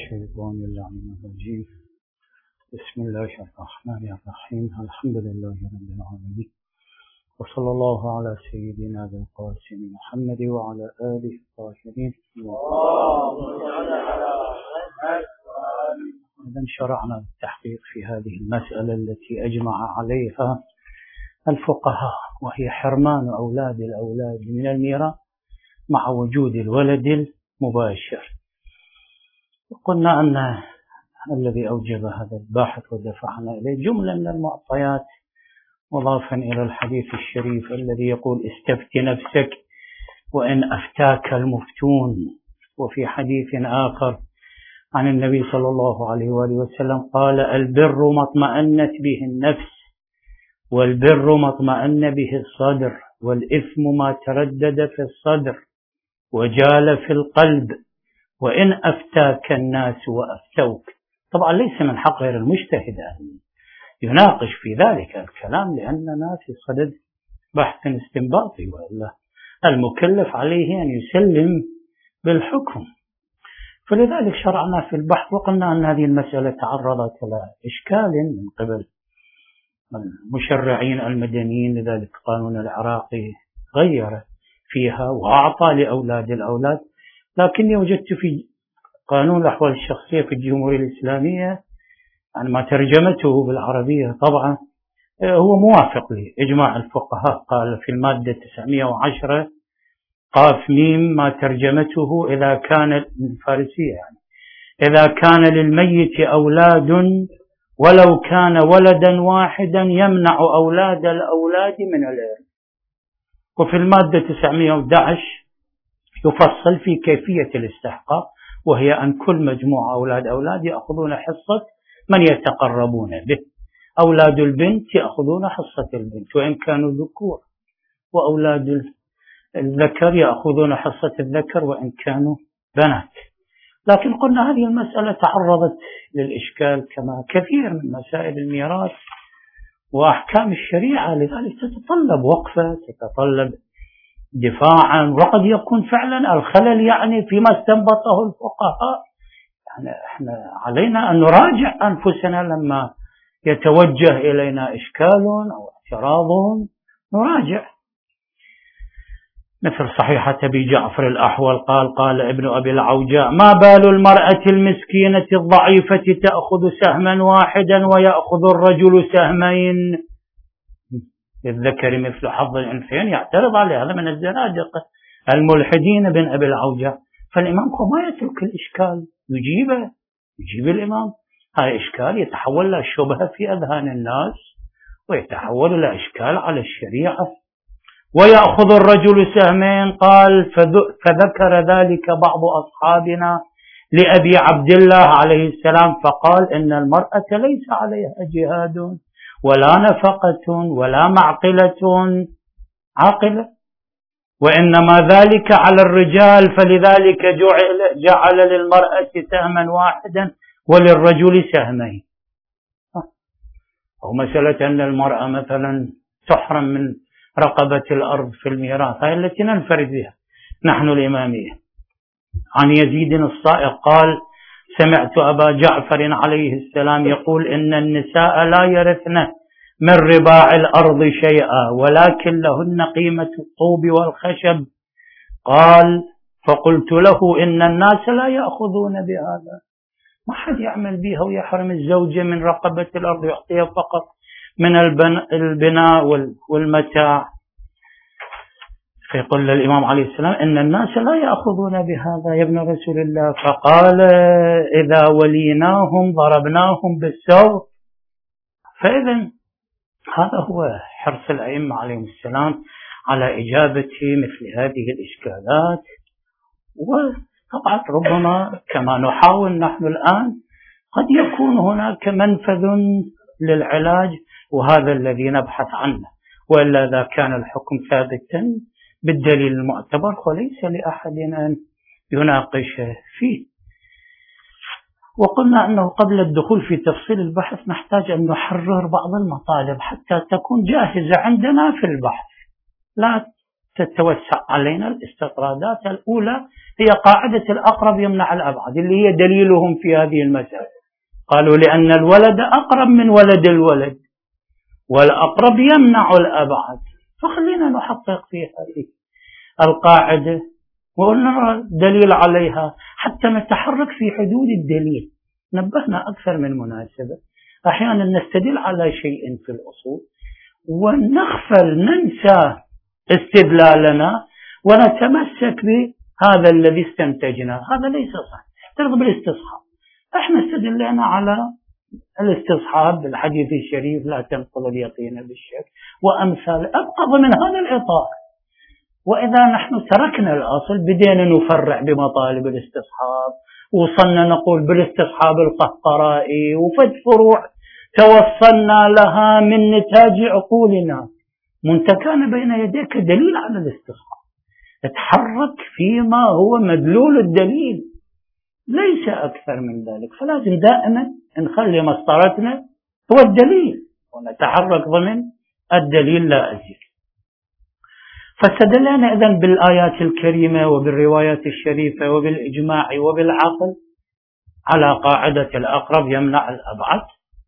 الشيطان اللعين الرجيم. بسم الله الرحمن الرحيم. الحمد لله رب العالمين، وصلى الله على سيدنا ذي القاسم محمد وعلى آله الطاهرين. إذن شرعنا بالتحقيق في هذه المسألة التي أجمع عليها الفقهاء، وهي حرمان أولاد الأولاد من الميراث مع وجود الولد المباشر. وقلنا أن الذي أوجب هذا الباحث ودفعنا إليه جملة من المعطيات، مضافا إلى الحديث الشريف الذي يقول استفت نفسك وإن أفتاك المفتون. وفي حديث آخر عن النبي صلى الله عليه وآله وسلم قال: البر ما اطمأنت به النفس، والبر ما اطمأن به الصدر، والإثم ما تردد في الصدر وجال في القلب، وإن أفتاك الناس وأفتوك. طبعا ليس من حق غير المجتهد أن يناقش في ذلك الكلام، لأننا في صدد بحث استنباطي، وإلا المكلف عليه أن يسلم بالحكم. فلذلك شرعنا في البحث، وقلنا أن هذه المسألة تعرضت إلى إشكال من قبل المشرعين المدنيين، لذلك القانون العراقي غير فيها وأعطى لأولاد الأولاد. لكني وجدت في قانون الأحوال الشخصية في الجمهورية الإسلامية، يعني ما ترجمته بالعربية طبعا هو موافق لإجماع الفقهاء. قال في المادة 910 قاف ميم ما ترجمته إذا كان الفارسية، يعني إذا كان للميت أولاد ولو كان ولدا واحدا يمنع أولاد الأولاد من الإرث. وفي المادة 911 يفصل في كيفية الاستحقاق، وهي أن كل مجموعة أولاد يأخذون حصة من يتقربون به. أولاد البنت يأخذون حصة البنت وإن كانوا ذكور، وأولاد الذكر يأخذون حصة الذكر وإن كانوا بنات. لكن قلنا هذه المسألة تعرضت للإشكال كما كثير من مسائل الميراث وأحكام الشريعة، لذلك تتطلب وقفة، تتطلب دفاعا، وقد يكون فعلا الخلل يعني فيما استنبطه الفقهاء. يعني احنا علينا أن نراجع أنفسنا لما يتوجه إلينا إشكال أو اعتراض، نراجع. مثل صحيحة أبي جعفر الأحول قال ابن أبي العوجاء: ما بال المرأة المسكينة الضعيفة تأخذ سهما واحدا ويأخذ الرجل سهمين، للذكر مثل حظ الأنثيين. يعترض على هذا من الزنادقة الملحدين بن أبي العوجاء. فالإمام ما يترك الإشكال، يجيب الإمام. هذا إشكال يتحول إلى شبهة في أذهان الناس، ويتحول إلى إشكال على الشريعة. ويأخذ الرجل سهمين، قال فذكر ذلك بعض أصحابنا لأبي عبد الله عليه السلام، فقال إن المرأة ليس عليها جهاد ولا نفقة ولا عاقلة، وإنما ذلك على الرجال، فلذلك جعل للمرأة سهما واحدا وللرجل سهمين. أو مسألة أن المرأة مثلا تحرم من رقبة الأرض في الميراث، هذه التي ننفرد بها نحن الإمامية. عن يزيد الصائغ قال: سمعت أبا جعفر عليه السلام يقول إن النساء لا يرثن من رباع الأرض شيئا، ولكن لهن قيمة الطوب والخشب. قال: فقلت له إن الناس لا يأخذون بهذا، ما حد يعمل بها ويحرم الزوجة من رقبة الأرض، يعطيها فقط من البناء والمتاع. فيقول الإمام عليه السلام إن الناس لا يأخذون بهذا يا ابن رسول الله. فقال: إذا وليناهم ضربناهم بالسوط. فإذن هذا هو حرص الأئمة عليهم السلام على إجابة مثل هذه الإشكالات. وطبعا ربما كما نحاول نحن الآن قد يكون هناك منفذ للعلاج، وهذا الذي نبحث عنه. وإلا إذا كان الحكم ثابتا بالدليل المعتبر وليس لأحد أن يناقش فيه. وقلنا أنه قبل الدخول في تفصيل البحث نحتاج أن نحرر بعض المطالب حتى تكون جاهزة عندنا في البحث، لا تتوسع علينا الاستطرادات الأولى هي قاعدة الأقرب يمنع الأبعد، اللي هي دليلهم في هذه المسألة. قالوا لأن الولد أقرب من ولد الولد، والأقرب يمنع الأبعد، فخلينا نحقق في هذه القاعدة ونرى دليل عليها حتى نتحرك في حدود الدليل. نبهنا أكثر من مناسبة، أحيانا نستدل على شيء في الأصول ونغفل ننسى استدلالنا ونتمسك بهذا الذي استنتجناه. هذا ليس صح. ترغب بالاستصحاب، احنا استدلنا على الاستصحاب بالحديث الشريف لا تنقض اليقين بالشك وأمثال، أبقى ضمن هذا الإطار. وإذا نحن تركنا الأصل بدينا نفرع بمطالب الاستصحاب، وصلنا نقول بالاستصحاب القهقرائي وفد فروع توصلنا لها من نتاج عقولنا. منت كان بين يديك دليل على الاستصحاب، اتحرك فيما هو مدلول الدليل، ليس أكثر من ذلك. فلازم دائما نخلي مسطرتنا هو الدليل ونتحرك ضمن الدليل لا أزيد. فاستدلنا إذن بالآيات الكريمة وبالروايات الشريفة وبالإجماع وبالعقل على قاعدة الأقرب يمنع الأبعد،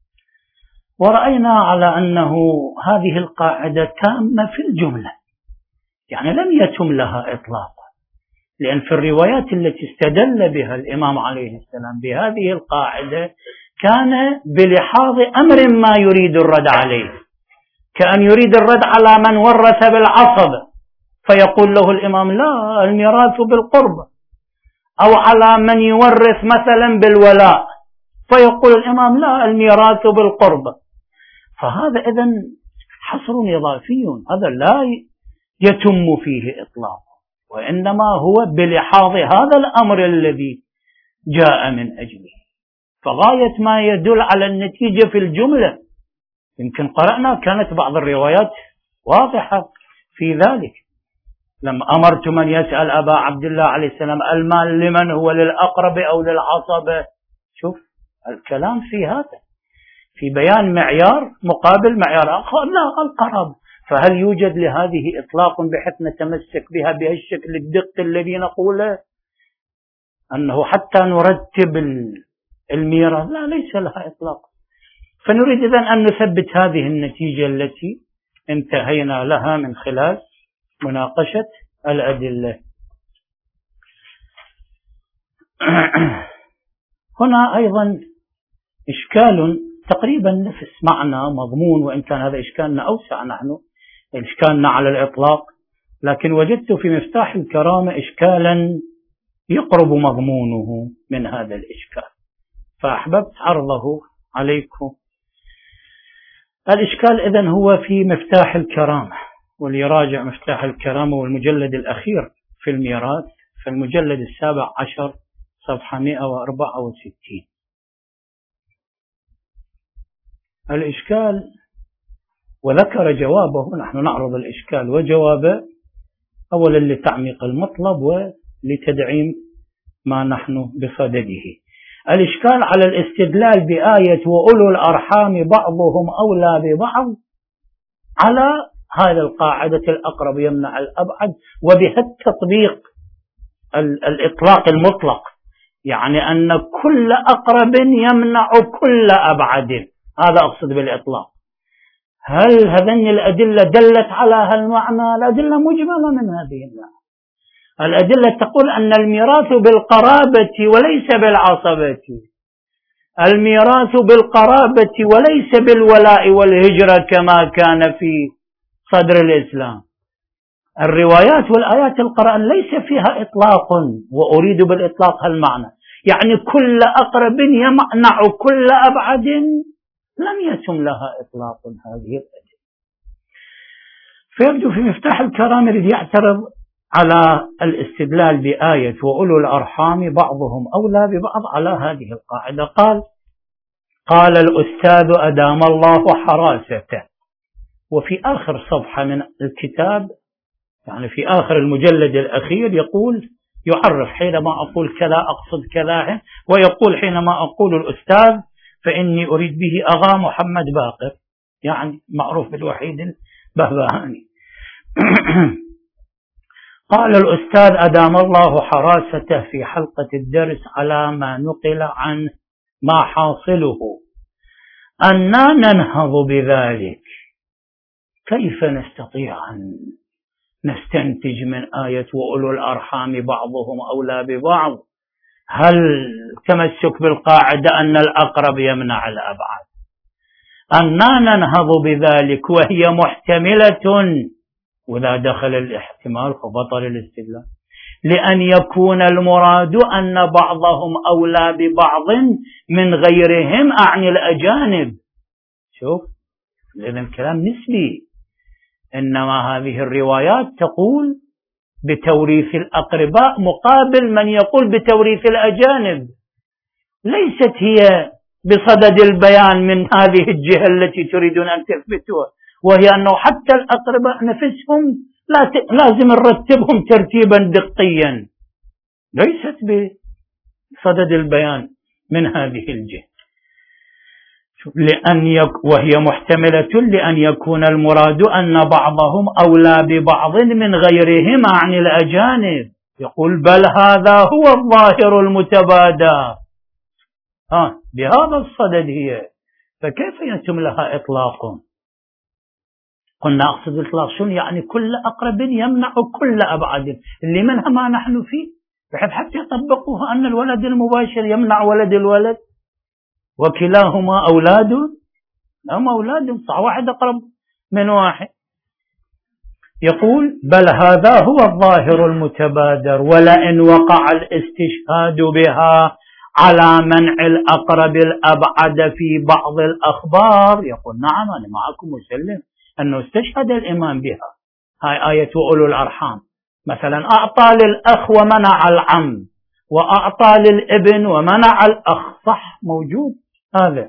ورأينا على أنه هذه القاعدة تامة في الجملة، يعني لم يتم لها إطلاقا، لأن في الروايات التي استدل بها الإمام عليه السلام بهذه القاعدة كان بلحاظ أمر ما يريد الرد عليه، كأن يريد الرد على من ورث بالعصبة فيقول له الإمام لا الميراث بالقربة، أو على من يورث مثلا بالولاء فيقول الإمام لا الميراث بالقربة. فهذا إذن حصر إضافي، هذا لا يتم فيه إطلاق، وإنما هو بلحاظ هذا الأمر الذي جاء من أجله. فغاية ما يدل على النتيجة في الجملة، يمكن قرأنا كانت بعض الروايات واضحة في ذلك. لما أمرت من يسأل أبا عبد الله عليه السلام المال لمن هو للأقرب أو للعصبة، شوف الكلام في هذا، في بيان معيار مقابل معيار آخر، لا القرب. فهل يوجد لهذه إطلاق بحيث نتمسك بها بهالشكل الدق الذي نقوله أنه حتى نرتب الميراث؟ لا، ليس لها إطلاق. فنريد إذن أن نثبت هذه النتيجة التي انتهينا لها من خلال مناقشة الأدلة. هنا أيضا إشكال تقريبا نفس معنى مضمون، وإن كان هذا إشكالنا أوسع، نحن إشكالنا على الإطلاق، لكن وجدت في مفتاح الكرامة إشكالا يقرب مضمونه من هذا الإشكال، فأحببت عرضه عليكم. الإشكال إذن هو في مفتاح الكرامة، واللي يراجع مفتاح الكرامة والمجلد الأخير في الميراث في المجلد 17 صفحة 164. الإشكال وذكر جوابه، نحن نعرض الإشكال وجوابه أولا لتعميق المطلب ولتدعيم ما نحن بصدده. الإشكال على الاستدلال بآية وأولو الأرحام بعضهم أولى ببعض على هذه القاعدة الأقرب يمنع الأبعد، وبها التطبيق الإطلاق المطلق، يعني أن كل أقرب يمنع كل أبعد، هذا أقصد بالإطلاق. هل هذين الأدلة دلت على هالمعنى؟ الأدلة مجملة من هذه المعنى. الأدلة تقول أن الميراث بالقرابة وليس بالعصبة، الميراث بالقرابة وليس بالولاء والهجرة كما كان في صدر الإسلام. الروايات والآيات القرآن ليس فيها إطلاق، وأريد بالإطلاق هالمعنى، يعني كل أقرب يمنع كل أبعد، لم يتم لها إطلاق هذه الأدلة. فيبدو في مفتاح الكرامة الذي يعترض على الاستدلال بآية وأولو الأرحام بعضهم أولى ببعض على هذه القاعدة. قال الأستاذ أدام الله حراسته، وفي آخر صفحة من الكتاب، يعني في آخر المجلد الأخير، يقول يعرف حينما أقول كذا أقصد كذا، ويقول حينما أقول الأستاذ فإني أريد به أغا محمد باقر، يعني معروف بالوحيد البهبهاني. قال الأستاذ أدام الله حراسته في حلقة الدرس على ما نقل عنه ما حاصله أننا ننهض بذلك. كيف نستطيع أن نستنتج من آية وأولو الأرحام بعضهم أولى ببعض هل تمسك بالقاعدة أن الأقرب يمنع الأبعد؟ أننا ننهض بذلك وهي محتملة، وإذا دخل الاحتمال فبطل الاستدلال، لأن يكون المراد أن بعضهم أولى ببعض من غيرهم أعني الأجانب. شوف، إذن كلام نسبي، إنما هذه الروايات تقول بتوريث الأقرباء مقابل من يقول بتوريث الأجانب، ليست هي بصدد البيان من هذه الجهة التي تريدون أن تثبتوها، وهي أنه حتى الأقرباء نفسهم لازم نرتبهم ترتيبا دقيا، ليست بصدد البيان من هذه الجهة. وهي محتملة لأن يكون المراد أن بعضهم أولى ببعض من غيرهم عن الأجانب. يقول بل هذا هو الظاهر المتبادر، بهذا الصدد هي، فكيف يتم لها إطلاق؟ قلنا أقصد إطلاق شنو يعني؟ كل أقرب يمنع كل أبعد، اللي منها ما نحن فيه، بحيث حتى يطبقوها أن الولد المباشر يمنع ولد الولد وكلاهما أولاد، هم أولاد صح، واحد أقرب من واحد. يقول بل هذا هو الظاهر المتبادر، ولئن وقع الاستشهاد بها على منع الأقرب الأبعد في بعض الأخبار، يقول نعم أنا معكم مسلم أنه استشهد الإمام بها، هاي آية أولو الأرحام مثلا، أعطى للأخ ومنع العم، وأعطى للابن ومنع الأخ، صح موجود هذا.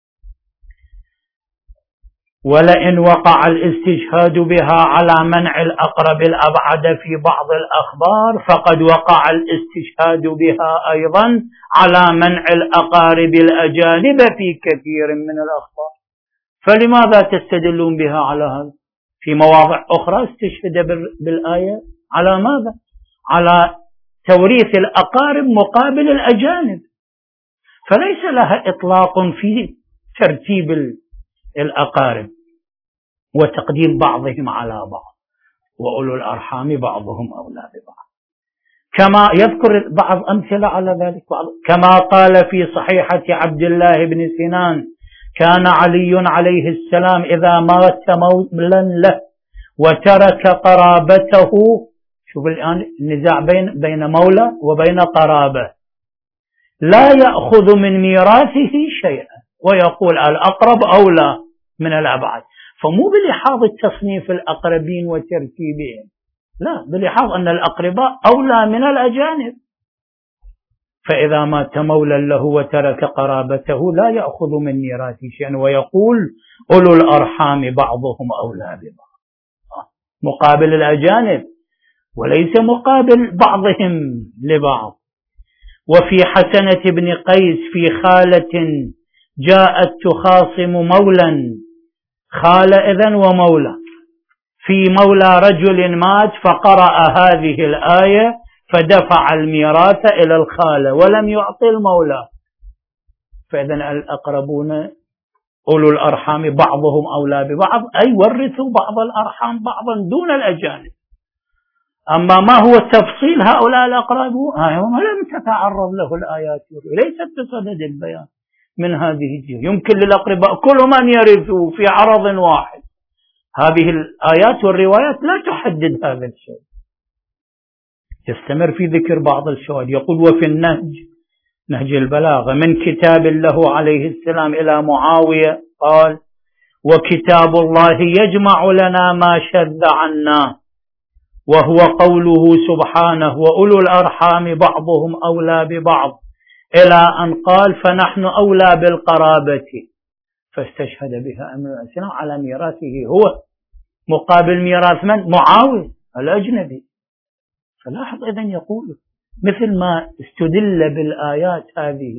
ولئن وقع الاستشهاد بها على منع الأقرب الأبعد في بعض الأخبار فقد وقع الاستشهاد بها أيضا على منع الأقارب الأجانب في كثير من الأخبار، فلماذا تستدلون بها على هذا؟ في مواضع أخرى استشهد بالآية على ماذا؟ على توريث الأقارب مقابل الأجانب، فليس لها إطلاق في ترتيب الأقارب وتقديم بعضهم على بعض، وأولو الأرحام بعضهم أولى ببعض، كما يذكر بعض أمثلة على ذلك، كما قال في صحيحة عبد الله بن سنان كان علي عليه السلام إذا مات مولا له وترك قرابته، شوف الآن النزاع بين مولى وبين قرابة، لا يأخذ من ميراثه شيئا، ويقول الأقرب أولى من الأبعد، فمو بلحاظ التصنيف الأقربين وترتيبهم، لا، بلحاظ أن الأقرباء أولى من الأجانب، فإذا مات مولا له وترك قرابته لا يأخذ من ميراثه شيئا، ويقول أولو الأرحام بعضهم أولى ببعض، مقابل الأجانب وليس مقابل بعضهم لبعض. وفي حسنة بن قيس في خالة جاءت تخاصم مولا، خال إذن ومولى، في مولى رجل مات فقرأ هذه الآية فدفع الميراث إلى الخالة ولم يعطي المولى، فإذن الأقربون أولو الأرحام بعضهم أولى ببعض، أي ورثوا بعض الأرحام بعضا دون الأجانب. أما ما هو تفصيل هؤلاء الأقرب لم تتعرض له الآيات، ليست بصدد البيان من هذه الجهة. يمكن للأقرباء كل من يرثوا في عرض واحد، هذه الآيات والروايات لا تحدد هذا الشيء. يستمر في ذكر بعض الشواهد، يقول وفي النهج، نهج البلاغة، من كتاب له عليه السلام إلى معاوية قال وكتاب الله يجمع لنا ما شذ عنا، وهو قوله سبحانه وأولو الأرحام بعضهم أولى ببعض، إلى أن قال فنحن أولى بالقرابة، فاستشهد بها أمير الإسلام على ميراثه هو مقابل ميراث من؟ معاوية الأجنبي. فلاحظ إذن يقول مثل ما استدل بالآيات هذه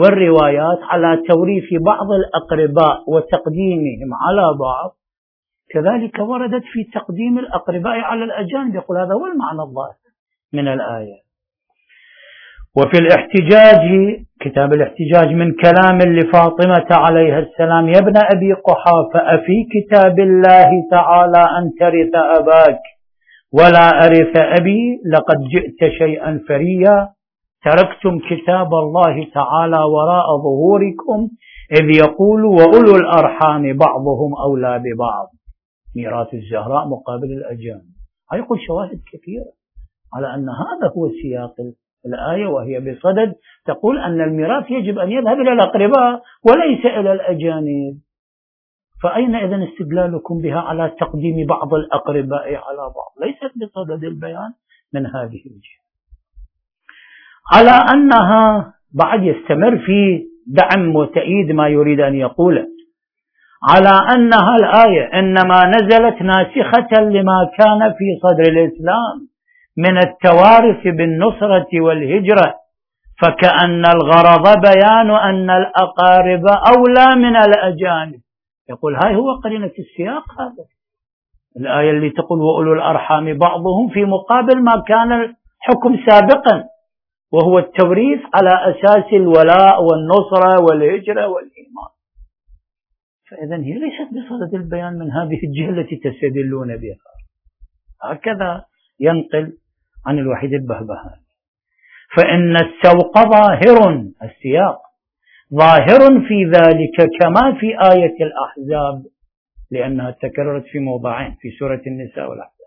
والروايات على توريث بعض الأقرباء وتقديمهم على بعض، كذلك وردت في تقديم الأقرباء على الأجانب، يقول هذا هو المعنى الظاهر من الآية. وفي الاحتجاج، كتاب الاحتجاج، من كلام لفاطمة عليها السلام: يا ابن أبي قحافة، أفي كتاب الله تعالى أن ترث أباك ولا أرث أبي؟ لقد جئت شيئا فريا، تركتم كتاب الله تعالى وراء ظهوركم إذ يقول وأولو الأرحام بعضهم أولى ببعض، ميراث الزهراء مقابل الأجانب. يقول شواهد كثيرة على أن هذا هو سياق الآية، وهي بصدد تقول أن الميراث يجب أن يذهب إلى الأقرباء وليس إلى الأجانب. فأين إذن استدلالكم بها على تقديم بعض الأقرباء على بعض؟ ليست بصدد البيان من هذه الجهة. على أنها بعد يستمر في دعم وتأييد ما يريد أن يقوله، على أنها الآية إنما نزلت ناسخة لما كان في صدر الإسلام من التوارث بالنصرة والهجرة، فكأن الغرض بيان أن الأقارب أولى من الأجانب. يقول هاي هو قرينة السياق، هذا الآية اللي تقول وأولو الأرحام بعضهم، في مقابل ما كان الحكم سابقا وهو التوريث على أساس الولاء والنصرة والهجرة والإيمان. فإذن هي ليست بصدد البيان من هذه الجهة التي تستدلون بها. هكذا ينقل عن الوحيد البهبهاني. فإن السوق ظاهر، السياق ظاهر في ذلك كما في آية الأحزاب، لأنها تكررت في موضعين في سورة النساء والأحزاب،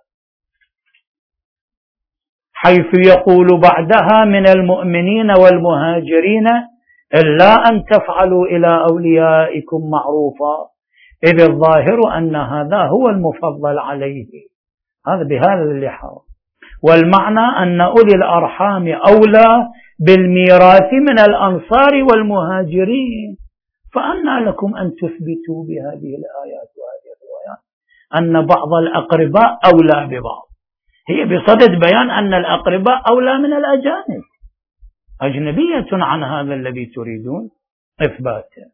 حيث يقول بعدها من المؤمنين والمهاجرين إلا أن تفعلوا إلى أوليائكم معروفا، إذ الظاهر أن هذا هو المفضل عليه، هذا بهذا اللحاظ. والمعنى أن أولي الأرحام أولى بالميراث من الأنصار والمهاجرين. فأنى لكم أن تثبتوا بهذه الآيات وهذه الروايات أن بعض الأقرباء أولى ببعض؟ هي بصدد بيان أن الأقرباء أولى من الأجانب، أجنبية عن هذا الذي تريدون إثباته،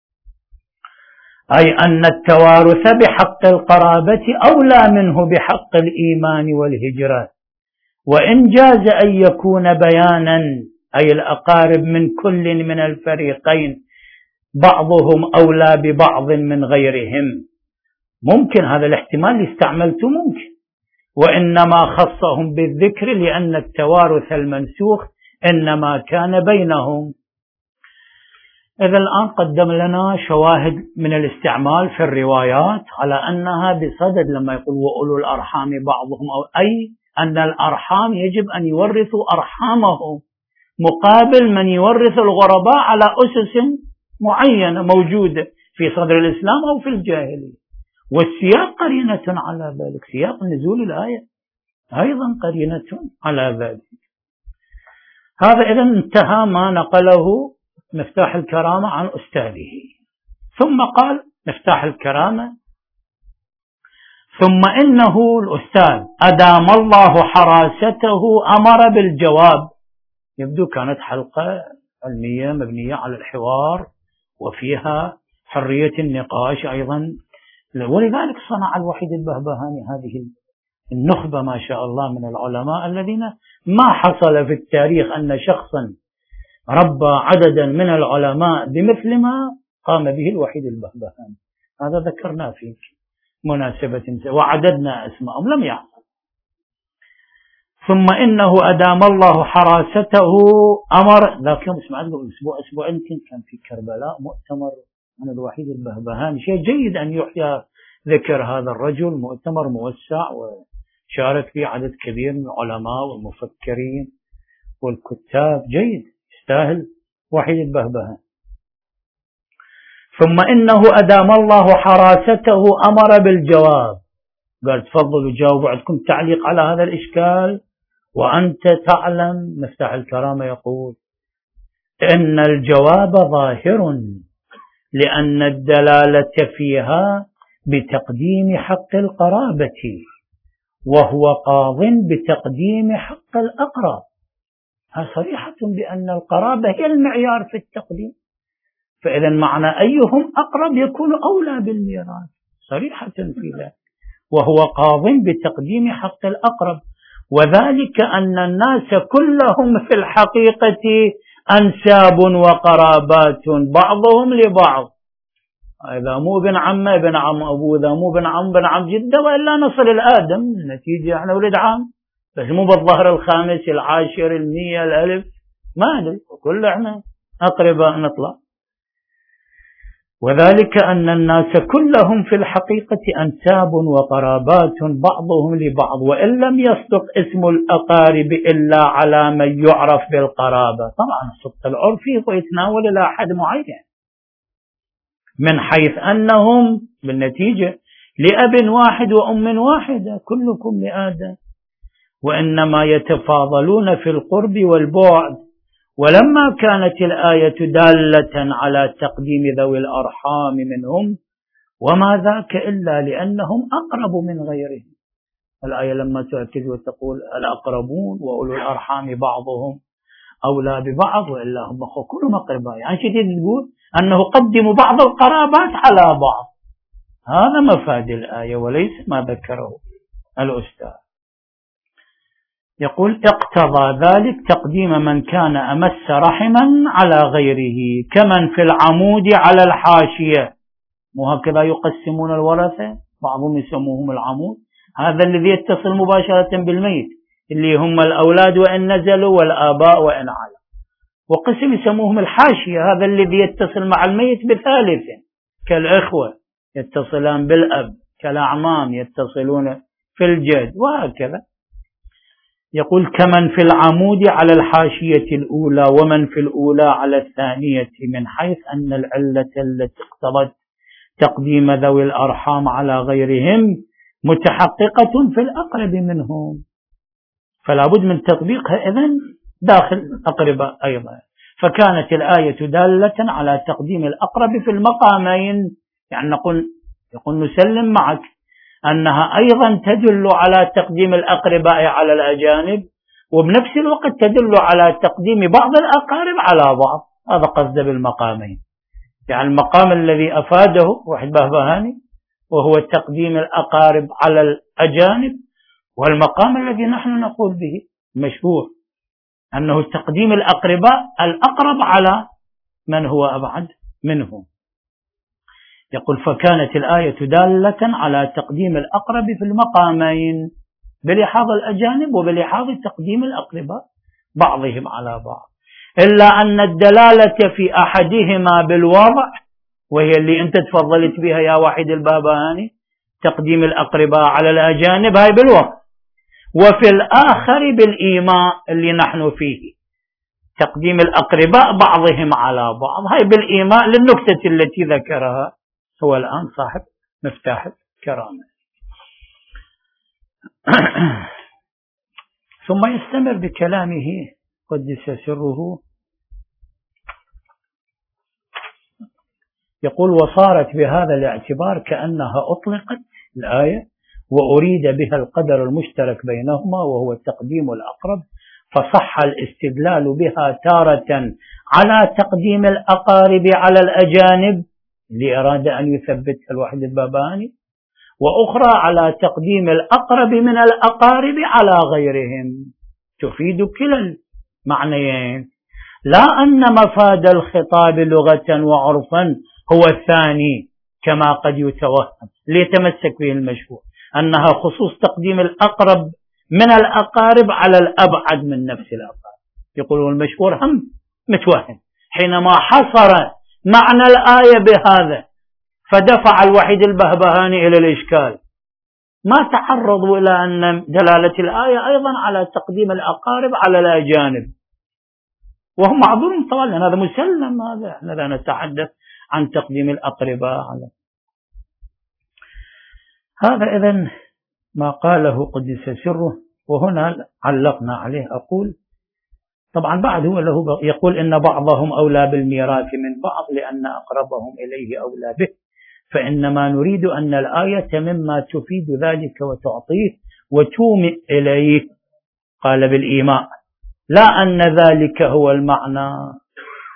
أي أن التوارث بحق القرابة أولى منه بحق الإيمان والهجرة. وإن جاز أن يكون بيانا، أي الأقارب من كل من الفريقين بعضهم أولى ببعض من غيرهم، ممكن هذا الاحتمال اللي استعملته ممكن، وإنما خصهم بالذكر لأن التوارث المنسوخ إنما كان بينهم. إذا الآن قدم لنا شواهد من الاستعمال في الروايات على أنها بصدد لما يقول وأولو الأرحام بعضهم، أي أن الأرحام يجب أن يورثوا أرحامهم مقابل من يورث الغرباء على أسس معينة موجودة في صدر الإسلام أو في الجاهلية. والسياق قرينة على ذلك، سياق نزول الآية أيضا قرينة على ذلك. هذا إذا انتهى ما نقله مفتاح الكرامة عن أستاذه. ثم قال مفتاح الكرامة: ثم إنه الأستاذ أدام الله حراسته أمر بالجواب. يبدو كانت حلقة علمية مبنية على الحوار وفيها حرية النقاش أيضا، ولذلك صنع الوحيد البهبهاني هذه النخبة ما شاء الله من العلماء الذين ما حصل في التاريخ أن شخصا ربى عددا من العلماء بمثل ما قام به الوحيد البهبهاني. هذا ذكرنا في مناسبة وعددنا أسماءهم، لم يحصل. ثم إنه أدام الله حراسته أمر. ذاك يوم سمعت له أسبوعين كان في كربلاء مؤتمر عن الوحيد البهبهاني. شيء جيد أن يحيى ذكر هذا الرجل، مؤتمر موسع وشارك فيه عدد كبير من العلماء والمفكرين والكتاب، جيد يستاهل وحيد البهبهاني. ثم إنه أدام الله حراسته أمر بالجواب، قال تفضلوا جاوبوا، عندكم تعليق على هذا الإشكال؟ وأنت تعلم، مفتاح الكرامة يقول إن الجواب ظاهر لأن الدلالة فيها بتقديم حق القرابة، وهو قاض بتقديم حق الأقرب. صريحة بأن القرابة هي المعيار في التقديم، فإذا معنى أيهم أقرب يكون أولى بالميراث، صريحة في ذلك، وهو قاض بتقديم حق الأقرب، وذلك أن الناس كلهم في الحقيقة أنساب وقرابات بعضهم لبعض. إذا مو ابن عم ابن عم أبوه، إذا مو ابن عم ابن عم جده، وإلا نصل الآدم. النتيجة احنا ولد عم، بس مو بالظهر الخامس العاشر 100 الألف، ما أدري، كل احنا أقرباء نطلع. وذلك أن الناس كلهم في الحقيقة أنساب وقرابات بعضهم لبعض، وإن لم يصدق اسم الأقارب إلا على من يعرف بالقرابة. طبعا الصدق العرفي ويتناول إلى أحد معين، من حيث أنهم بالنتيجة لأب واحد وأم واحدة، كلكم لآدم، وإنما يتفاضلون في القرب والبعد. ولما كانت الآية دالة على تقديم ذوي الأرحام منهم، وما ذاك إلا لأنهم أقرب من غيرهم. الآية لما تؤكد وتقول الأقربون وأولو الأرحام بعضهم أولى ببعض، وإلا هم كلهم أقرباء، يعني شديد تقول أنه قدموا بعض القرابات على بعض. هذا مفاد الآية وليس ما ذكره الأستاذ. يقول اقتضى ذلك تقديم من كان أمس رحما على غيره، كمن في العمود على الحاشية. وهكذا يقسمون الورثة، بعضهم يسموهم العمود، هذا الذي يتصل مباشرة بالميت، اللي هم الأولاد وإن نزلوا والآباء وإن علوا. وقسم يسموهم الحاشية، هذا الذي يتصل مع الميت بثالث، كالإخوة يتصلان بالأب، كالأعمام يتصلون في الجد، وهكذا. يقول كمن في العمود على الحاشية الأولى ومن في الأولى على الثانية، من حيث أن العلة التي اقتضت تقديم ذوي الأرحام على غيرهم متحققة في الأقرب منهم، فلا بد من تطبيقها إذن داخل الأقرباء أيضا. فكانت الآية دالة على تقديم الأقرب في المقامين، يعني يقول نسلم معك أنها أيضا تدل على تقديم الأقرباء على الأجانب، وبنفس الوقت تدل على تقديم بعض الأقارب على بعض. هذا قصد بالمقامين، يعني المقام الذي أفاده واحد بهبهاني وهو تقديم الأقارب على الأجانب، والمقام الذي نحن نقول به مشهور أنه تقديم الأقرباء الأقرب على من هو أبعد منهم. يقول فكانت الآية دالة على تقديم الأقرب في المقامين بلحاظ الأجانب وبلحاظ تقديم الأقرباء بعضهم على بعض، إلا أن الدلالة في أحدهما بالوضع، وهي اللي أنت تفضلت بها يا واحد الباباني، تقديم الأقرباء على الأجانب، هاي بالوضع، وفي الآخر بالإيماء اللي نحن فيه، تقديم الأقرباء بعضهم على بعض، هاي بالإيماء للنكتة التي ذكرها هو الآن صاحب مفتاح الكرامة. ثم يستمر بكلامه قدس سره، يقول وصارت بهذا الاعتبار كأنها أطلقت الآية وأريد بها القدر المشترك بينهما وهو تقديم الأقرب، فصح الاستدلال بها تارة على تقديم الأقارب على الأجانب اللي أراد أن يثبت الواحد الباباني، وأخرى على تقديم الأقرب من الأقارب على غيرهم، تفيد كلا المعنيين، لا أن مفاد الخطاب لغة وعرفا هو الثاني كما قد يتوهم، ليتمسك به المشهور أنها خصوص تقديم الأقرب من الأقارب على الأبعد من نفس الأقارب. يقول المشهور هم متوهم حينما حصر معنى الآية بهذا، فدفع الوحيد البهبهاني إلى الإشكال، ما تعرضوا إلى أن دلالة الآية أيضا على تقديم الأقارب على الأجانب، وهم معذورون طبعا، هذا مسلم، هذا لا نتحدث عن تقديم الأقرباء على هذا. إذن ما قاله قدس سره، وهنا علقنا عليه. أقول طبعا بعد هو له يقول إن بعضهم أولى بالميراث من بعض لأن أقربهم إليه أولى به، فإنما نريد أن الآية مما تفيد ذلك وتعطيه وتومئ إليه، قال بالإيماء، لا أن ذلك هو المعنى،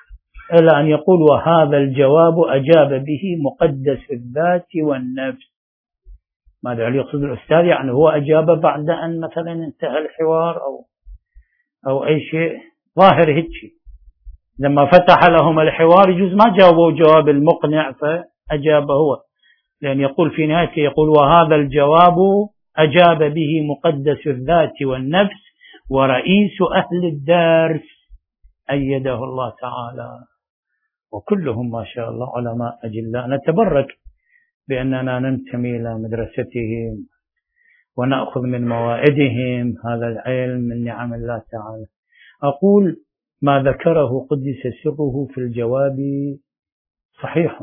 إلى أن يقول وهذا الجواب أجاب به مقدس الذات والنفس. ماذا هل يقصد الأستاذ يعني هو أجاب بعد أن مثلا انتهى الحوار أو أي شيء ظاهر هيك؟ لما فتح لهم الحوار يجوز ما جاوبوا جواب المقنع فأجاب هو، لأن يقول في نهايته يقول وهذا الجواب أجاب به مقدس الذات والنفس ورئيس أهل الدرس أيده الله تعالى. وكلهم ما شاء الله علماء أجلاء نتبرك بأننا ننتمي إلى مدرستهم ونأخذ من موائدهم هذا العلم من نعم الله تعالى. أقول ما ذكره قدس سره في الجواب صحيح،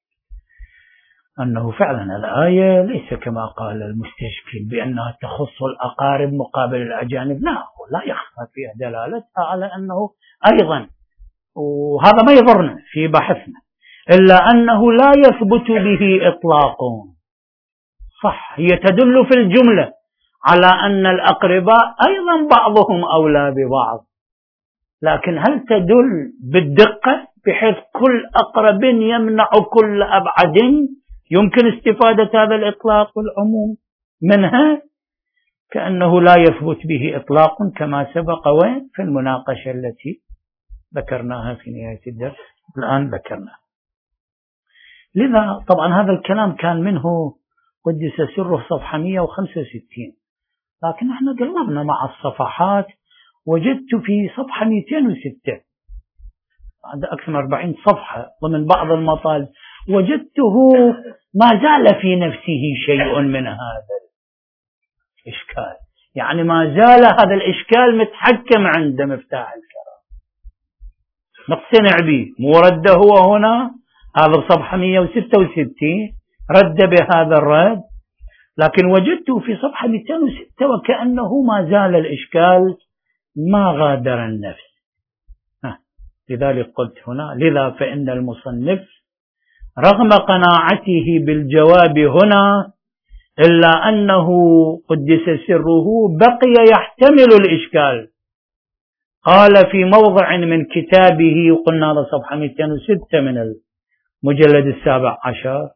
أنه فعلا الآية ليس كما قال المستشكل بأنها تخص الأقارب مقابل الأجانب، لا يخفى فيها دلالتها على أنه أيضا، وهذا ما يضرنا في بحثنا، إلا أنه لا يثبت به إطلاق. صح، هي تدل في الجملة على أن الأقرباء أيضا بعضهم أولى ببعض، لكن هل تدل بالدقة بحيث كل أقرب يمنع كل أبعد؟ يمكن استفادة هذا الإطلاق والعموم منها؟ كأنه لا يثبت به إطلاق كما سبق وين في المناقشة التي ذكرناها في نهاية الدرس الآن ذكرناها. لذا طبعا هذا الكلام كان منه قدس سره صفحة 165، لكن احنا قلبنا مع الصفحات وجدت في صفحة 206 عند أكثر من 40 صفحة ضمن بعض المطالب وجدته ما زال في نفسه شيء من هذا الإشكال، يعني ما زال هذا الإشكال متحكم عند مفتاح الكلام، مقتنع به، مو رده هو هنا هذا بصفحة 166 رد بهذا الرد، لكن وجدته في صفحة 206 وكأنه ما زال الإشكال ما غادر النفس. لذلك قلت هنا لذا فإن المصنف رغم قناعته بالجواب هنا إلا أنه قدس سره بقي يحتمل الإشكال. قال في موضع من كتابه، وقلنا هذا صفحة 206 من المجلد 17،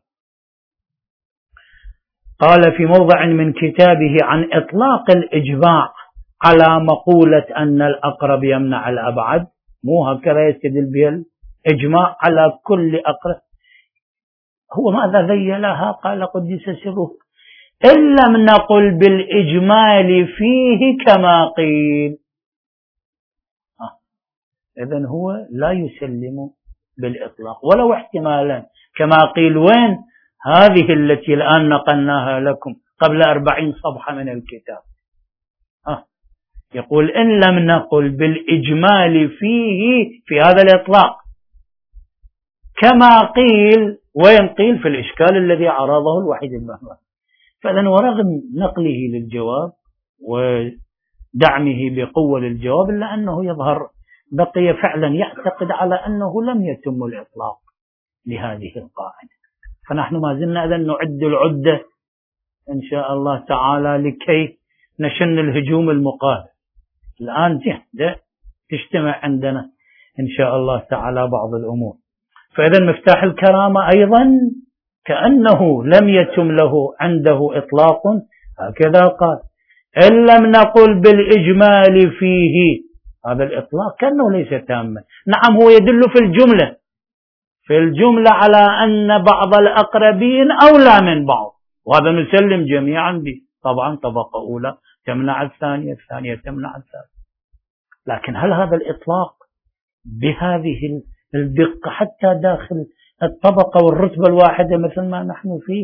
قال في موضع من كتابه عن إطلاق الإجماع على مقولة أن الأقرب يمنع الأبعد، مو هكذا يستدل به الإجماع على كل أقرب، هو ماذا ذيلها؟ قال قدس سره إن لم نقل بالإجمال فيه كما قيل. إذن هو لا يسلم بالإطلاق ولو احتمالا كما قيل. وين؟ هذه التي الآن نقلناها لكم قبل 40 صفحة من الكتاب. يقول إن لم نقل بالإجمال فيه في هذا الإطلاق كما قيل. وين قيل؟ في الإشكال الذي عرضه الوحيد المهمل. فإذن ورغم نقله للجواب ودعمه بقوة للجواب إلا أنه يظهر بقي فعلا يعتقد على أنه لم يتم الإطلاق لهذه القاعدة. فنحن ما زلنا إذن نعد العدة إن شاء الله تعالى لكي نشن الهجوم المقابل. الآن جهد تجتمع عندنا إن شاء الله تعالى بعض الأمور. فإذا مفتاح الكرامة أيضا كأنه لم يتم له عنده إطلاق، هكذا قال إن لم نقل بالإجمال فيه، هذا الإطلاق كأنه ليس تاما. نعم هو يدل في الجملة على أن بعض الأقربين أولى من بعض، وهذا نسلم جميعا به. طبعا طبقة أولى تمنع الثانية، الثانية تمنع الثالثة، لكن هل هذا الإطلاق بهذه الدقة حتى داخل الطبقة والرتبة الواحدة مثل ما نحن فيه؟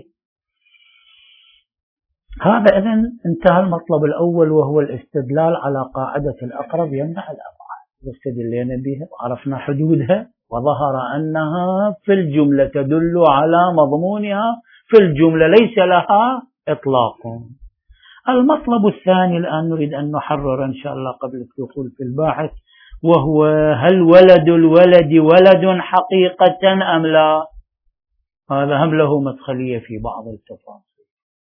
هذا إذن انتهى المطلب الأول، وهو الاستدلال على قاعدة الأقرب يمنع الأبعد. استدلنا بها وعرفنا حدودها، وظهر أنها في الجملة تدل على مضمونها في الجملة، ليس لها إطلاق. المطلب الثاني الآن نريد أن نحرر إن شاء الله قبل الدخول في الباحث، وهو هل ولد الولد ولد حقيقة أم لا؟ هذا هم له مدخلية في بعض التفاصيل.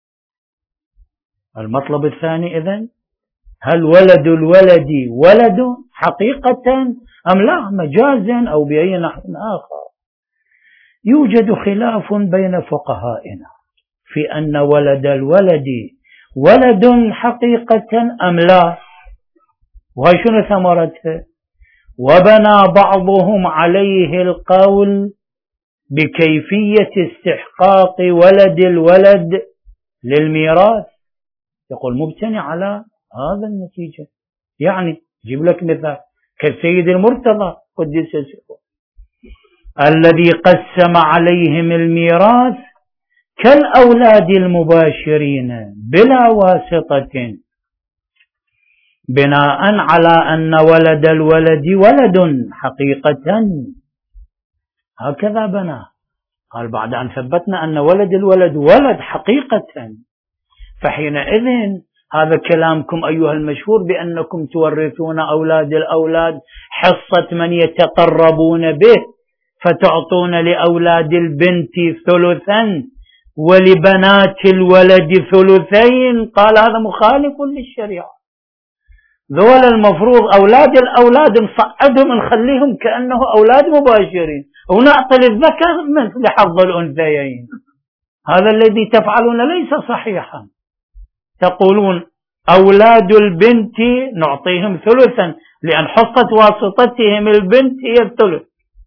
المطلب الثاني إذن هل ولد الولد ولد حقيقة أم لا مجازا أو بأي نحو آخر؟ يوجد خلاف بين فقهائنا في أن ولد الولد ولد حقيقة أم لا، وهي شنو ثمرتها؟ وبنى بعضهم عليه القول بكيفية استحقاق ولد الولد للميراث. يقول مبتني على هذا النتيجة. يعني جيب لك مثال كالسيد المرتضى قدس سره الذي قسم عليهم الميراث كالأولاد المباشرين بلا واسطة، بناء على أن ولد الولد ولد حقيقة. هكذا بنى. قال بعد أن ثبتنا أن ولد الولد ولد حقيقة، فحينئذ هذا كلامكم أيها المشهور بأنكم تورثون أولاد الأولاد حصة من يتقربون به، فتعطون لأولاد البنت ثلثا ولبنات الولد ثلثين. قال هذا مخالف للشريعة. ذولا المفروض أولاد الأولاد نصعدهم نخليهم كأنه أولاد مباشرين، ونعطي للذكر مثل حظ الأنثيين. هذا الذي تفعلون ليس صحيحا. تقولون أولاد البنت نعطيهم ثلثا لأن حصة واسطتهم البنت هي الثلث،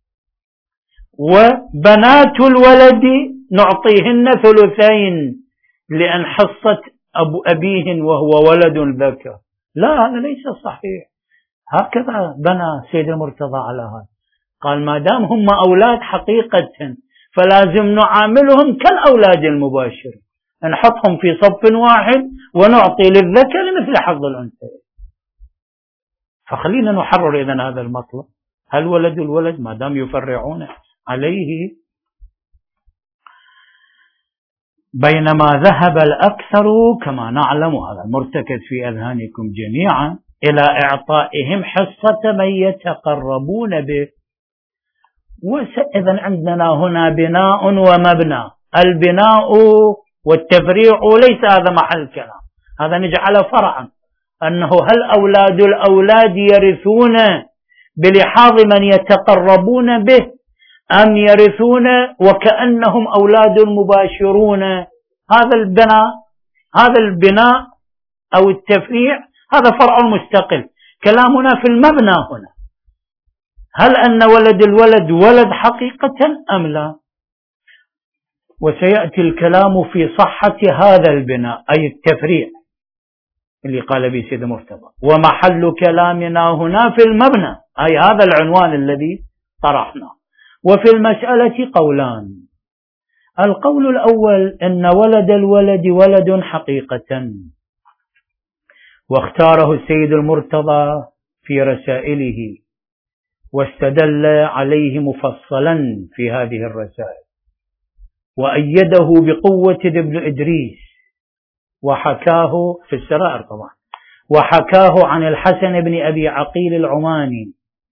وبنات الولد نعطيهن ثلثين لأن حصة أبيهن وهو ولد ذكر. لا، هذا ليس صحيح. هكذا بنى سيد المرتضى على هذا. قال ما دام هم أولاد حقيقة فلازم نعاملهم كالأولاد المباشر، نحطهم في صف واحد ونعطي للذكر مثل حظ الأنثى. فخلينا نحرر إذن هذا المطلب. هل ولد الولد ما دام يفرعون عليه؟ بينما ذهب الأكثر كما نعلم، هذا المرتكز في أذهانكم جميعا، إلى إعطائهم حصة من يتقربون به. وإذن عندنا هنا بناء ومبنى. البناء والتفريع ليس هذا محل كلام، هذا نجعله فرعا، أنه هل أولاد الأولاد يرثون بلحاظ من يتقربون به أم يرثون وكأنهم أولاد مباشرون؟ هذا البناء أو التفريع هذا فرع مستقل. كلامنا في المبنى هنا، هل أن ولد الولد ولد حقيقة أم لا؟ وسيأتي الكلام في صحة هذا البناء أي التفريع اللي قال به سيد مرتضى. ومحل كلامنا هنا في المبنى أي هذا العنوان الذي طرحناه. وفي المسألة قولان. القول الأول أن ولد الولد ولد حقيقة، واختاره السيد المرتضى في رسائله واستدل عليه مفصلا في هذه الرسائل، وأيده بقوة ابن إدريس، وحكاه في السرائر طبعا، وحكاه عن الحسن بن أبي عقيل العماني.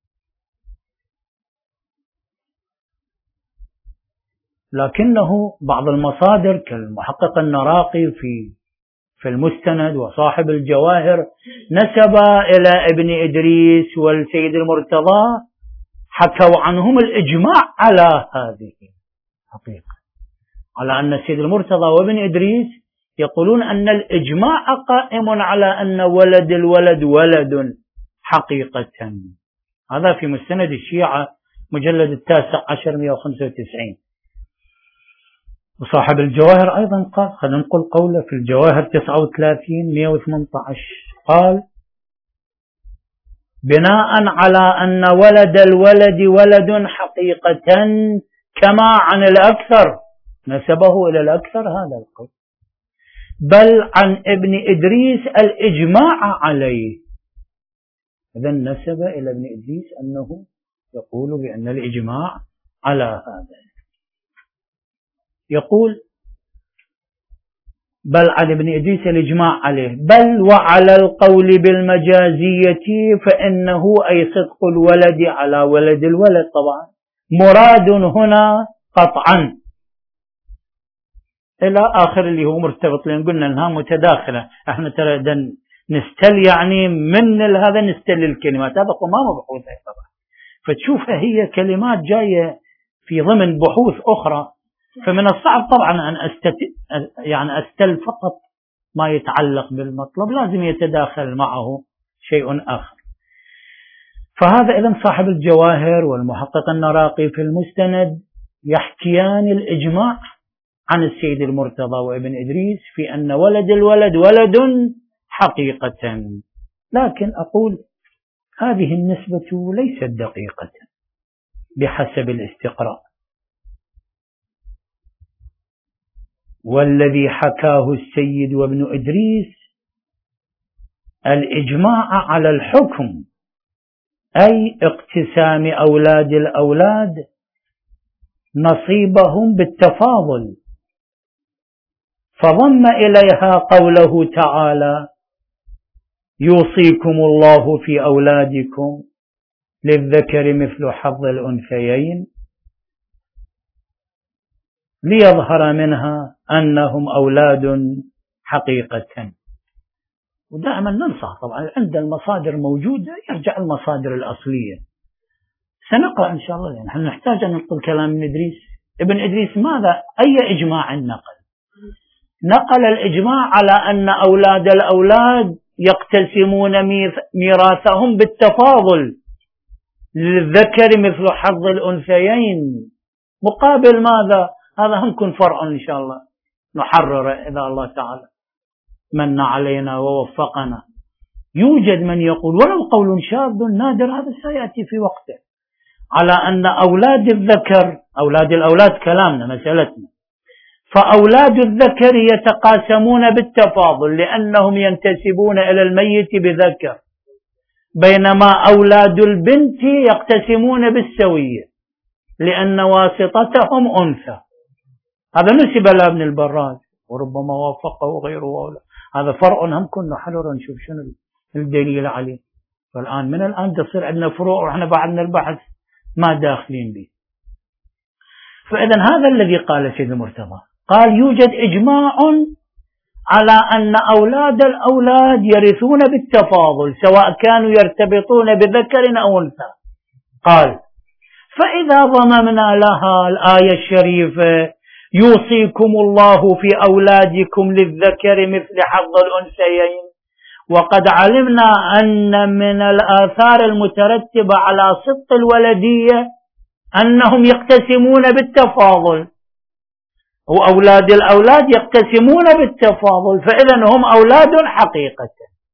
لكنه بعض المصادر كالمحقق النراقي في المستند وصاحب الجواهر نسب إلى ابن إدريس والسيد المرتضى، حكوا عنهم الإجماع على هذه حقيقة، على أن السيد المرتضى وابن إدريس يقولون أن الإجماع قائم على أن ولد الولد ولد حقيقة. هذا في مستند الشيعة مجلد 19 195. وصاحب الجواهر أيضا قال، خلينا ننقل قوله في الجواهر 39 118، قال بناء على أن ولد الولد ولد حقيقة كما عن الأكثر، نسبه إلى الأكثر هذا القول، بل عن ابن إدريس الإجماع عليه. إذن نسب إلى ابن إدريس أنه يقول بأن الإجماع على هذا. يقول بل عن ابن إدريس الإجماع عليه، بل وعلى القول بالمجازية فإنه أي صدق الولد على ولد الولد طبعا مراد هنا قطعا إلى آخر اللي هو مرتبط، لأن قلنا أنها متداخلة. احنا ترى نستل يعني من هذا نستل الكلمات، هذا ما مبحوث طبعا. فتشوفها هي كلمات جاية في ضمن بحوث أخرى فمن الصعب طبعا أن أستل فقط ما يتعلق بالمطلب، لازم يتداخل معه شيء آخر. فهذا إذن صاحب الجواهر والمحقق النراقي في المستند يحكيان الإجماع عن السيد المرتضى وابن إدريس في أن ولد الولد ولد حقيقة، لكن أقول هذه النسبة ليست دقيقة بحسب الاستقراء، والذي حكاه السيد وابن إدريس الإجماع على الحكم، أي اقتسام أولاد الأولاد نصيبهم بالتفاضل، فضم إليها قوله تعالى: يوصيكم الله في أولادكم للذكر مثل حظ الأنثيين، ليظهر منها أنهم أولاد حقيقة. ودائما ننصح طبعا عند المصادر موجودة يرجع المصادر الأصلية. سنقرأ إن شاء الله، لأن نحن نحتاج أن ننقل كلام ابن إدريس. ابن إدريس ماذا؟ أي إجماع نقل؟ نقل الإجماع على أن أولاد الأولاد يقتسمون ميراثهم بالتفاضل، للذكر مثل حظ الأنثيين، مقابل ماذا؟ هذا هم فرع إن شاء الله نحرر إذا الله تعالى من علينا ووفقنا. يوجد من يقول، ولو قول شاذ نادر، هذا سيأتي في وقته، على أن أولاد الذكر، أولاد الأولاد كلامنا مسألتنا، فأولاد الذكر يتقاسمون بالتفاضل لأنهم ينتسبون إلى الميت بذكر، بينما أولاد البنت يقتسمون بالسوية لأن واسطتهم أنثى. هذا نسب لابن البراج، وربما وافقه غيره. هذا فرع هم كنا نحرر نشوف شنو الدليل عليه. فالآن من الآن تصير عندنا فروع وإحنا بعدنا البحث ما داخلين به. فإذا هذا الذي قال سيد المرتضى، قال يوجد إجماع على أن أولاد الأولاد يرثون بالتفاضل سواء كانوا يرتبطون بذكر أو أنثى. قال: فإذا ضممنا لها الآية الشريفة يوصيكم الله في أولادكم للذكر مثل حظ الأنثيين، وقد علمنا أن من الآثار المترتبة على صدق الولدية أنهم يقتسمون بالتفاضل، وأولاد الأولاد يقتسمون بالتفاضل، فإذا هم أولاد حقيقة.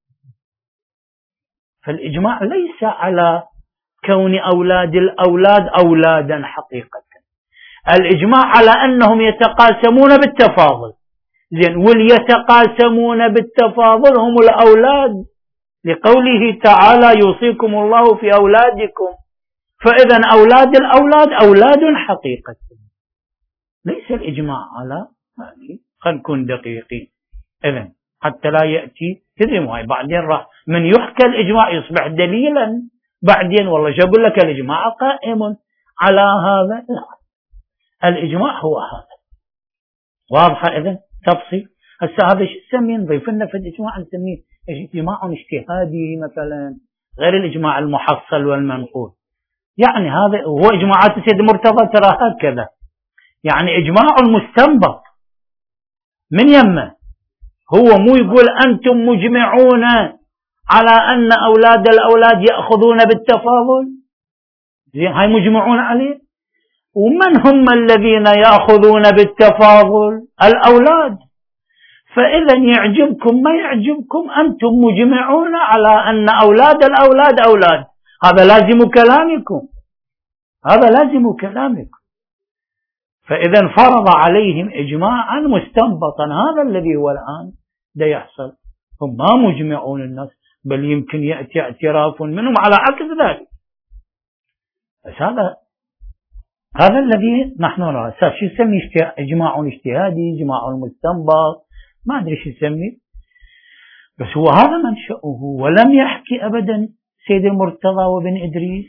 فالإجماع ليس على كون أولاد الأولاد أولادا حقيقة، الإجماع على أنهم يتقاسمون بالتفاضل. زين، واليتقاسمون بالتفاضل هم الأولاد، لقوله تعالى يوصيكم الله في أولادكم، فإذا أولاد الأولاد أولاد حقيقة، ليس الإجماع على هذه. خلينا نكون دقيقين إذن حتى لا يأتي تدري بعدين راح من يحكى الإجماع يصبح دليلا، بعدين والله شو أقول لك الإجماع قائم على هذا. لا، الإجماع هو هذا. واضحة إذن تفصيل. هسه هذا شو نسميه؟ نضيف لنا في الإجماع نسميه اجتماع اجتهادي مثلا، غير الإجماع المحصل والمنقول. يعني هذا هو إجماعات السيد مرتضى ترى هكذا، يعني إجماع مستنبط من يمه، هو مو يقول أنتم مجمعون على أن أولاد الأولاد يأخذون بالتفاضل، زين هاي مجمعون عليه. ومن هم الذين يأخذون بالتفاضل؟ الأولاد. فإذا يعجبكم ما يعجبكم، أنتم مجمعون على أن أولاد الأولاد أولاد. هذا لازم كلامكم، هذا لازم كلامكم. فإذا فرض عليهم إجماعا مستنبطا، هذا الذي هو الآن دا يحصل. هم ما مجمعون الناس، بل يمكن يأتي اعتراف منهم على عكس ذلك. بس هذا الذي نحن نرى. شو يسمي إجماع اجتهادي، إجماع مستنبط، ما أدري شو يسمي، بس هو هذا منشأه. ولم يحكي أبدا سيد المرتضى وابن إدريس،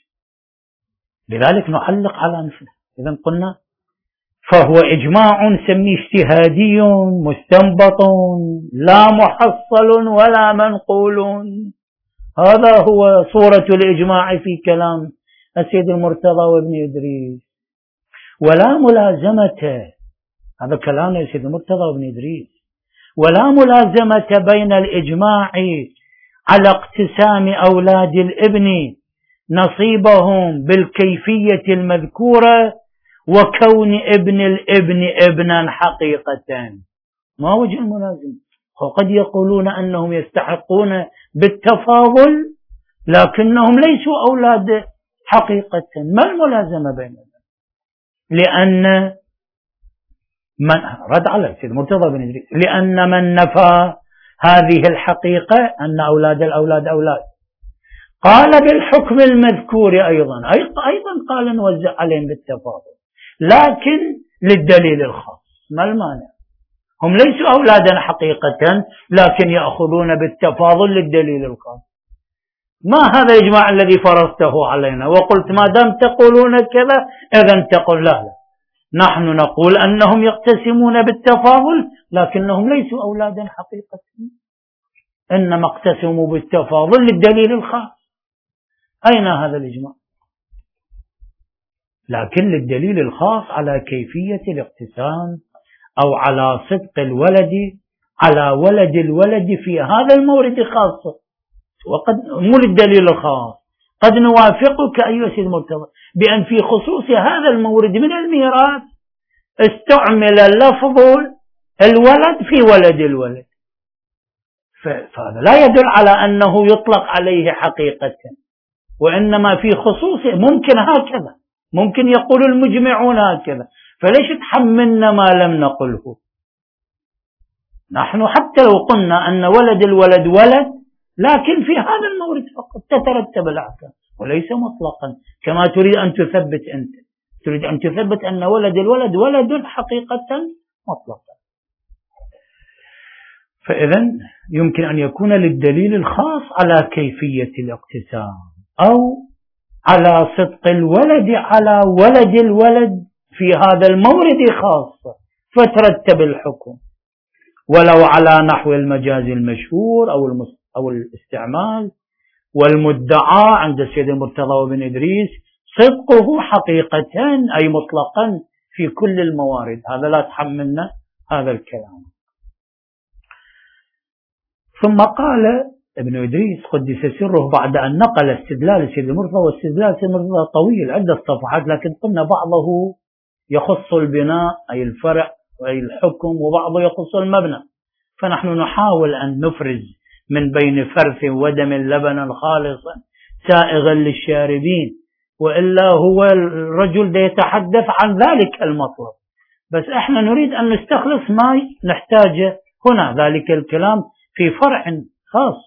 لذلك نعلق على نفسه. إذا قلنا فهو إجماع نسميه اجتهادي مستنبط لا محصل ولا منقول. هذا هو صورة الإجماع في كلام السيد المرتضى وابن إدريس. ولا ملازمة، هذا كلام يا سيد المرتضى بن إدريس، ولا ملازمة بين الإجماع على اقتسام أولاد الابن نصيبهم بالكيفية المذكورة وكون ابن الابن ابنا حقيقة. ما وجه الملازمة؟ وقد يقولون أنهم يستحقون بالتفاضل لكنهم ليسوا أولاد حقيقة. ما الملازمة بينهم؟ لأن من رد على سيد مرتضى بن إدريس، لأن من نفى هذه الحقيقة أن أولاد الأولاد أولاد قال بالحكم المذكور أيضا قال نوزع عليهم بالتفاضل لكن للدليل الخاص. ما المانع؟ هم ليسوا أولادا حقيقة لكن يأخذون بالتفاضل للدليل الخاص. ما هذا الإجماع الذي فرضته علينا وقلت ما دام تقولون كذا إذن تقول لا، نحن نقول أنهم يقتسمون بالتفاضل لكنهم ليسوا أولادا حقيقة، إنما اقتسموا بالتفاضل للدليل الخاص. أين هذا الإجماع؟ لكن للدليل الخاص على كيفية الاقتسام أو على صدق الولد على ولد الولد في هذا المورد خاصة، وقد مو للدليل الخاص. قد نوافقك أيها سيد مرتضى بأن في خصوص هذا المورد من الميراث استعمل لفظ الولد في ولد الولد، فهذا لا يدل على أنه يطلق عليه حقيقة، وإنما في خصوصه ممكن هكذا، ممكن يقول المجمعون هكذا، فليش تحملنا ما لم نقله؟ نحن حتى لو قلنا أن ولد الولد ولد لكن في هذا المورد فقط تترتب الأحكام وليس مطلقا كما تريد أن تثبت أنت، تريد أن تثبت أن ولد الولد ولد حقيقة مطلقا. فإذا يمكن أن يكون للدليل الخاص على كيفية الاقتسام أو على صدق الولد على ولد الولد في هذا المورد خاصة فترتب الحكم، ولو على نحو المجاز المشهور أو الاستعمال والمدعى عند السيد المرتضى وابن إدريس صدقه حقيقة أي مطلقا في كل الموارد. هذا لا تحملنا هذا الكلام. ثم قال ابن إدريس قدس سره بعد أن نقل استدلال السيد المرتضى، واستدلال السيد المرتضى طويل عدة صفحات لكن قلنا بعضه يخص البناء أي الفرع أي الحكم وبعضه يخص المبنى، فنحن نحاول أن نفرز من بين فرث ودم لبنا خالصا سائغا للشاربين، وإلا هو الرجل ده يتحدث عن ذلك المطلب، بس احنا نريد أن نستخلص ما نحتاجه هنا، ذلك الكلام في فرع خاص.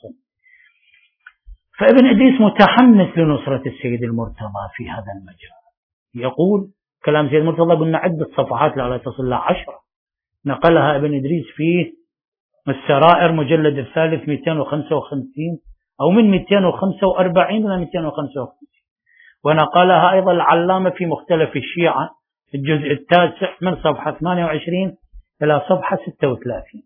فابن إدريس متحمس لنصرة السيد المرتضى في هذا المجال. يقول كلام السيد المرتضى قلنا عدة صفحات لا تصل إلى 10 نقلها ابن إدريس في السرائر مجلد الثالث 255 أو من 245 إلى 255، ونقلها أيضا العلامة في مختلف الشيعة الجزء التاسع من صفحة 28 إلى صفحة 36.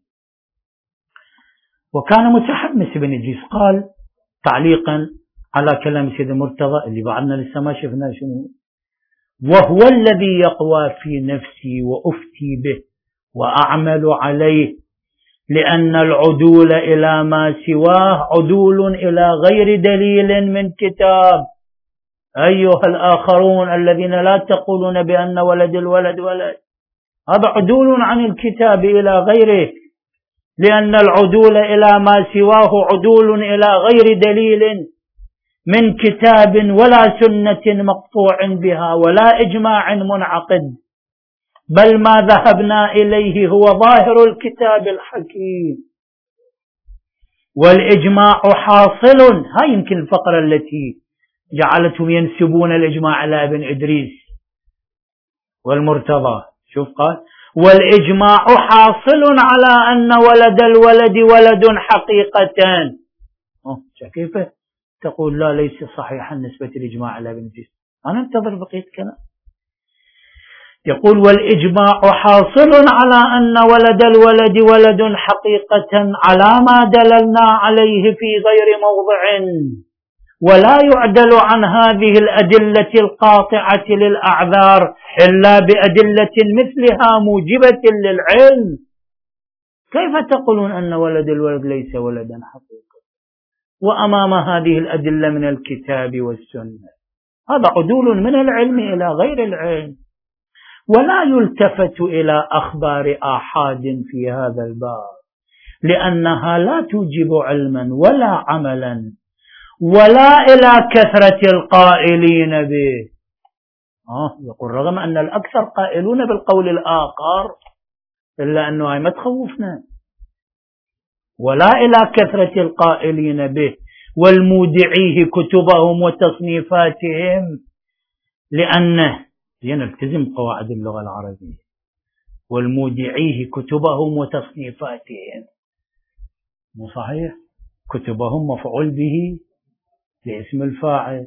وكان متحمس ابن إدريس قال تعليقا على كلام سيد المرتضى اللي بعدنا لسه ما شفنا شنو: وهو الذي يقوى في نفسي وأفتي به وأعمل عليه، لأن العدول إلى ما سواه عدول إلى غير دليل من كتاب. أيها الآخرون الذين لا تقولون بأن ولد الولد ولد، هذا عدول عن الكتاب إلى غيره، لأن العدول إلى ما سواه عدول إلى غير دليل من كتاب ولا سنة مقطوع بها ولا إجماع منعقد، بل ما ذهبنا إليه هو ظاهر الكتاب الحكيم، والإجماع حاصل. هاي يمكن الفقرة التي جعلتهم ينسبون الإجماع إلى ابن إدريس والمرتضى. شوف قال: والإجماع حاصل على أن ولد الولد ولد حقيقة. كيف تقول لا ليس صحيحا نسبة الإجماع إلى ابن إدريس؟ أنا انتظر بقية كلام. يقول: والإجماع حاصل على أن ولد الولد ولد حقيقة على ما دللنا عليه في غير موضع، ولا يعدل عن هذه الأدلة القاطعة للأعذار إلا بأدلة مثلها موجبة للعلم. كيف تقولون أن ولد الولد ليس ولدا حقيقة وأمام هذه الأدلة من الكتاب والسنة؟ هذا عدول من العلم إلى غير العلم. ولا يلتفت إلى أخبار آحاد في هذا الباب، لأنها لا توجب علما ولا عملا، ولا إلى كثرة القائلين به. يقول رغم أن الأكثر قائلون بالقول الآخر، إلا أنه هاي ما تخوفنا. ولا إلى كثرة القائلين به والمودعيه كتبهم وتصنيفاتهم، لأنه يلتزم قواعد اللغة العربية. والمودعيه كتبهم وتصنيفاتهم، مو صحيح؟ كتبهم مفعول به لاسم الفاعل،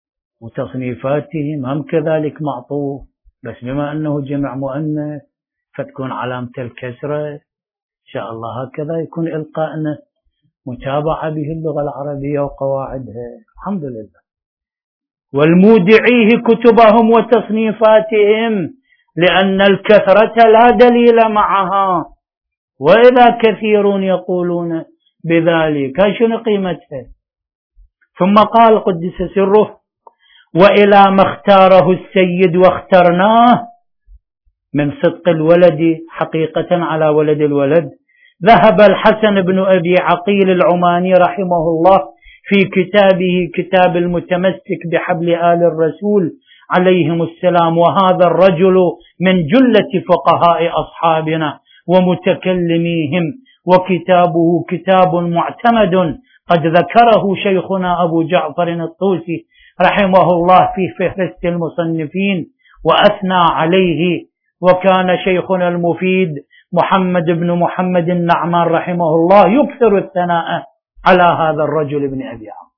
وتصنيفاتهم هم كذلك معطوف، بس بما أنه جمع مؤنث فتكون علامة الكسرة إن شاء الله. هكذا يكون إلقاءنا متابعة به اللغة العربية وقواعدها. الحمد لله. والمودعيه كتبهم وتصنيفاتهم، لأن الكثرة لا دليل معها، وإذا كثير يقولون بذلك شنو قيمتها؟ ثم قال قدس سره: وإلى ما اختاره السيد واخترناه من صدق الولد حقيقة على ولد الولد، ذهب الحسن بن أبي عقيل العماني رحمه الله في كتابه كتاب المتمسك بحبل آل الرسول عليهم السلام، وهذا الرجل من جلة فقهاء أصحابنا ومتكلميهم، وكتابه كتاب معتمد قد ذكره شيخنا أبو جعفر الطوسي رحمه الله في فهرست المصنفين وأثنى عليه. وكان شيخنا المفيد محمد بن محمد النعمان رحمه الله يكثر الثناء على هذا الرجل ابن أبي عمرو.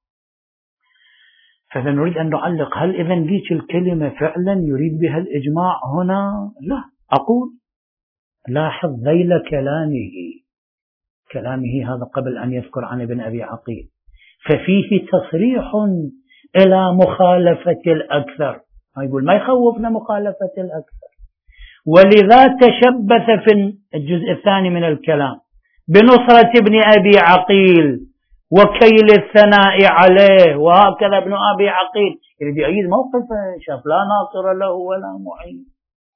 فنريد أن نعلق: هل إذن ذيك الكلمة فعلا يريد بها الإجماع هنا؟ لا. أقول لاحظ ذيل كلامه هذا قبل أن يذكر عن ابن أبي عقيل، ففيه تصريح إلى مخالفة الأكثر. يقول ما يخوفنا مخالفة الأكثر، ولذا تشبث في الجزء الثاني من الكلام بنصرة ابن أبي عقيل وكيل الثناء عليه. وهكذا ابن أبي عقيل يريد يؤيد موقفه، شاف لا ناصر له ولا معين.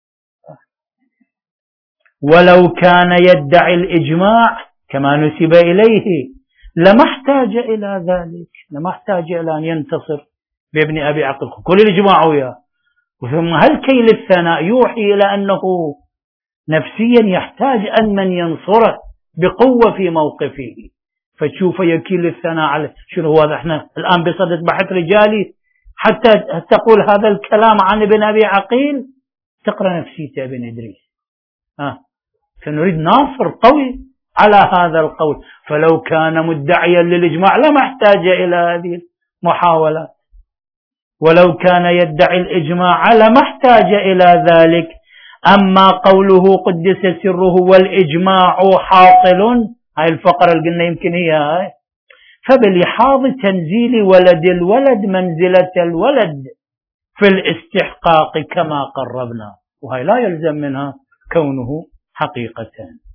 ولو كان يدعي الإجماع كما نسب إليه لما احتاج إلى ذلك، لما احتاج إلى أن ينتصر بابن أبي عقيل كل الإجماع وياه. ثم هل كيل الثناء يوحي إلى أنه نفسيا يحتاج أن من ينصره بقوة في موقفه، فتشوف يكيل الثناء عليه. شنو هذا؟ احنا الآن بصدد بحث رجالي حتى تقول هذا الكلام عن ابن أبي عقيل؟ تقرأ نفسيته ابن إدريس. فنريد ناصر قوي على هذا القول. فلو كان مدعيا للإجماع لما احتاج إلى هذه المحاولات، ولو كان يدعي الإجماع لما احتاج إلى ذلك. أما قوله قدس سره والإجماع حاصل، هاي الفقرة اللي قلنا يمكن هي هاي، فبلحاظ تنزيل ولد الولد منزلة الولد في الاستحقاق كما قربنا، وهي لا يلزم منها كونه حقيقة.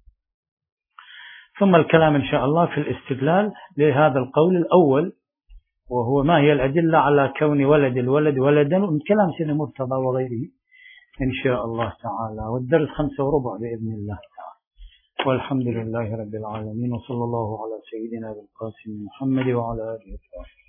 ثم الكلام إن شاء الله في الاستدلال لهذا القول الأول، وهو ما هي الأدلة على كون ولد الولد ولدا، من كلام سيدنا مرتضى وغيره إن شاء الله تعالى. والدرس 5:15 بإذن الله تعالى. والحمد لله رب العالمين، وصلى الله على سيدنا بالقاسم محمد وعلى آله وصحبه.